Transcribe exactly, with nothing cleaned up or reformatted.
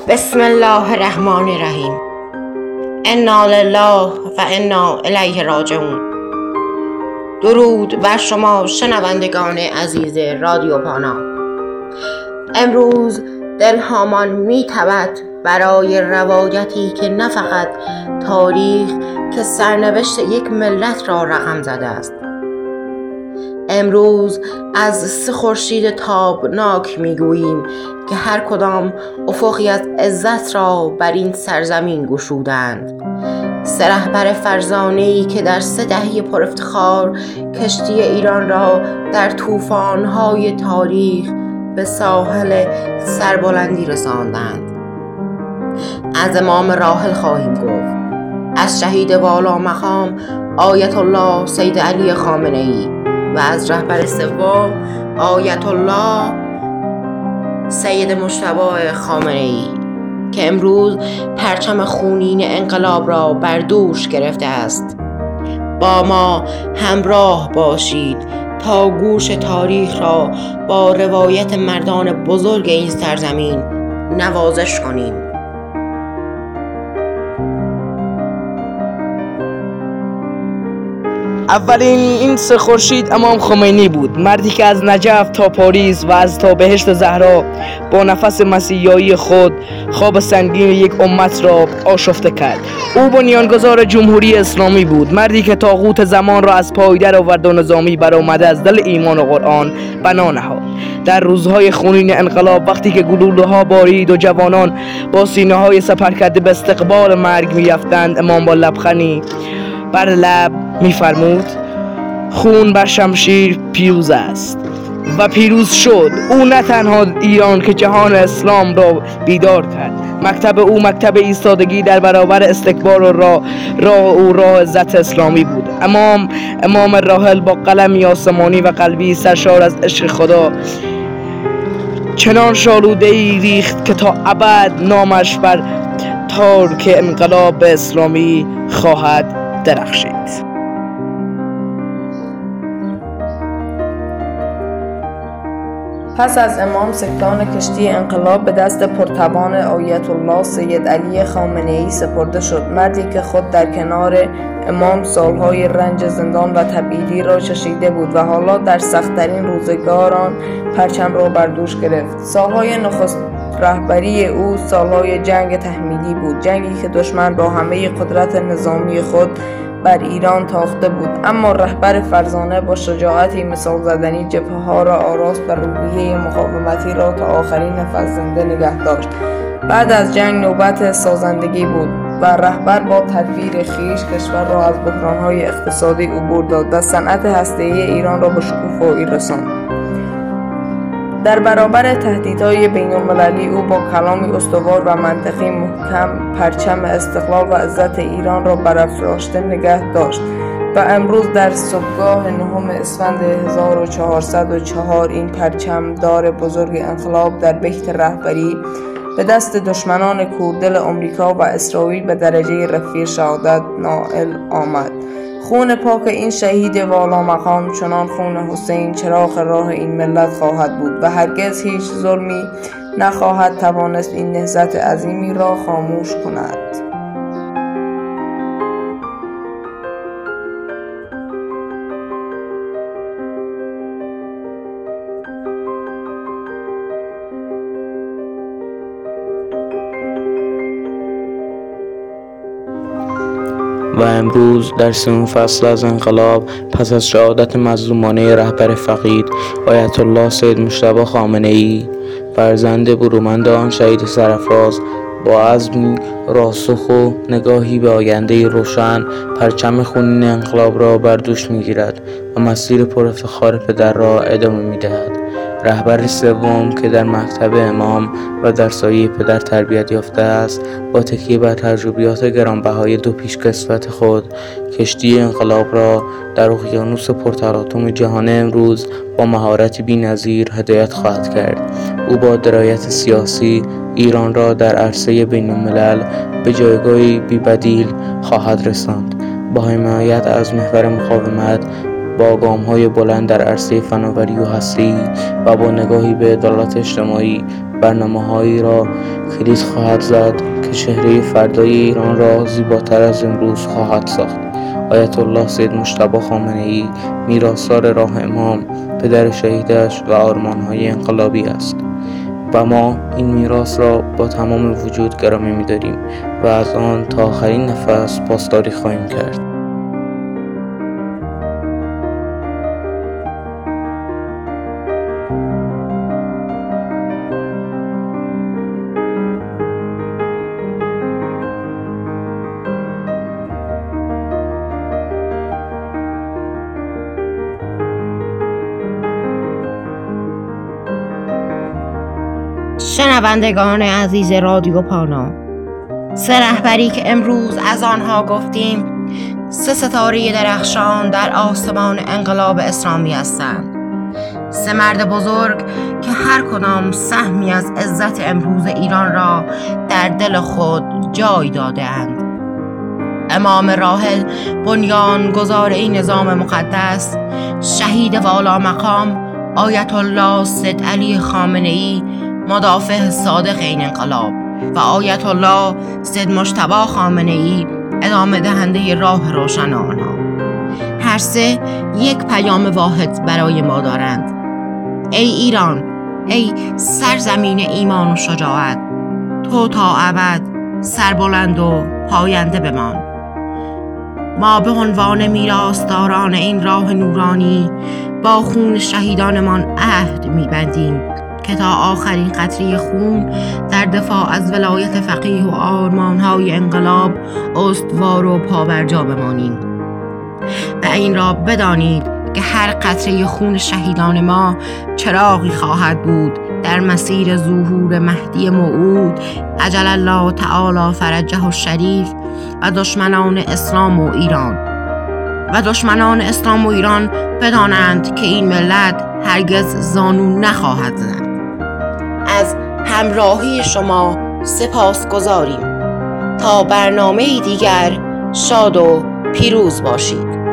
بسم الله الرحمن الرحیم. انا لله و انا الیه راجعون. درود بر شما شنوندگان عزیز رادیو پانا. امروز دلهامان می‌تپد برای روایتی که نه فقط تاریخ که سرنوشت یک ملت را رقم زده است. امروز از سه خورشید تابناک میگوییم که هر کدام افقی از عزت را بر این سرزمین گشودند. سه رهبر فرزانه‌ای که در سه دهه پر افتخار کشتی ایران را در طوفان‌های تاریخ به ساحل سربلندی رساندند. از امام راحل خواهیم گفت، از شهید والا مقام آیت الله سید علی خامنه‌ای و از رهبر سوم آیت الله سید مجتبی خامنه‌ای که امروز پرچم خونین انقلاب را بر دوش گرفته است. با ما همراه باشید تا گوش تاریخ را با روایت مردان بزرگ این سرزمین نوازش کنیم. اولین این سه خورشید امام خمینی بود، مردی که از نجف تا پاریس و از تا بهشت زهرا با نفس مسیحایی خود خواب سنگین یک امت را آشفته کرد. او بنیانگذار جمهوری اسلامی بود، مردی که طاغوت زمان را از پای در آورد و نظامی برآمده از دل ایمان و قرآن بنا نهاد. در روزهای خونین انقلاب، وقتی که گلوله‌ها بارید و جوانان با سینه‌های سپر کرده به استقبال مرگ می‌رفتند، امام با لبخندی بر لب می‌فرمود: خون بر شمشیر پیروز است و پیروز شد. او نه تنها ایران که جهان اسلام را بیدار کرد. مکتب او مکتب ایستادگی در برابر استکبار و راه راه او راه عزت اسلامی بود. امام امام راحل با قلمی آسمانی و قلبی سرشار از عشق خدا چنان شالوده‌ای ریخت که تا ابد نامش بر تارک انقلاب اسلامی خواهد درخشید. پس از امام سکتان کشتی انقلاب به دست پرتوان آیت الله سید علی خامنه‌ای سپرده شد، مردی که خود در کنار امام سالهای رنج زندان و تبعیدی را چشیده بود و حالا در سخت‌ترین روزگاران پرچم را بر دوش گرفت. سالهای نخست رهبری او سالهای جنگ تحمیلی بود، جنگی که دشمن با همه قدرت نظامی خود بر ایران تاخته بود، اما رهبر فرزانه با شجاعتی مثال زدنی جبهه‌ها را آراست و روحیه مقاومتی را تا آخرین نفس زنده نگه داشت. بعد از جنگ نوبت سازندگی بود و رهبر با تدبیر خویش کشور را از بحران‌های اقتصادی عبور داد و صنعت هسته‌ای ایران را به شکوفایی رساند. در برابر تهدیدهای بین‌المللی او با کلامی استوار و منطقی محکم پرچم استقلال و عزت ایران را برافراشته نگه داشت و امروز در صبحگاه نهم اسفند هزار و چهارصد و چهار این پرچم دار بزرگ انقلاب در بهت رهبری به دست دشمنان کوردل آمریکا و اسرائیل به درجه رفیع شهادت نائل آمد. خون پاک این شهید والا مقام چنان خون حسین چراغ راه این ملت خواهد بود و هرگز هیچ ظلمی نخواهد توانست این نهضت عظیمی را خاموش کند. و امروز در سوم فصل از انقلاب، پس از شهادت مظلومانه رهبر فقید آیت الله سید مجتبی خامنه‌ای، فرزند برومند آن شهید سرفراز، با عزمی راسخ و نگاهی به آینده روشن پرچم خونین انقلاب را بر دوش می‌گیرد و مسیر پر افتخار پدر را ادامه می‌دهد. رهبر سوم که در مکتب امام و در سایه پدر تربیت یافته است، با تکیه بر تجربیات گرانبهای دو پیشکسوت خود کشتی انقلاب را در اقیانوس پرتلاطم جهان امروز با مهارت بی‌نظیر هدایت خواهد کرد. او با درایت سیاسی ایران را در عرصه بین الملل به جایگاهی بی‌بدیل خواهد رساند. با حمایت از محور مقاومت با گام‌های بلند در عرصه فناوری و هستی و با نگاهی به عدالت اجتماعی برنامه‌هایی را کلید خواهد زد که چهره فردای ایران را زیباتر از امروز خواهد ساخت. آیت الله سید مجتبی خامنه‌ای میراثدار راه امام، پدر شهیدش و آرمان‌های انقلابی است و ما این میراث را با تمام وجود گرامی می‌داریم و از آن تا آخرین نفس پاسداری خواهیم کرد. شنوندگان عزیز رادیو پانا، سه رهبری که امروز از آنها گفتیم سه ستاره درخشان در آسمان انقلاب اسلامی هستند. سه مرد بزرگ که هر کدام سهمی از عزت امروز ایران را در دل خود جای داده‌اند. امام راحل بنیان گذار این نظام مقدس، شهید والا مقام آیت الله سید علی خامنه‌ای مدافع صادق این انقلاب و آیت الله سید مجتبی خامنه‌ای ادامه دهنده راه روشن آنها. هر سه یک پیام واحد برای ما دارند. ای ایران، ای سرزمین ایمان و شجاعت، تو تا ابد سربلند و پاینده بمان. ما به عنوان میراثداران این راه نورانی با خون شهیدانمان عهد می‌بندیم که تا آخرین قطره خون در دفاع از ولایت فقیه و آرمان‌های انقلاب استوار و پابرجا بمانیم. و این را بدانید که هر قطره خون شهیدان ما چراغی خواهد بود در مسیر ظهور مهدی موعود عجل الله تعالی فرجه الشریف و دشمنان اسلام و ایران. و دشمنان اسلام و ایران بدانند که این ملت هرگز زانو نخواهد زد. از همراهی شما سپاسگزاریم. تا برنامه دیگر شاد و پیروز باشید.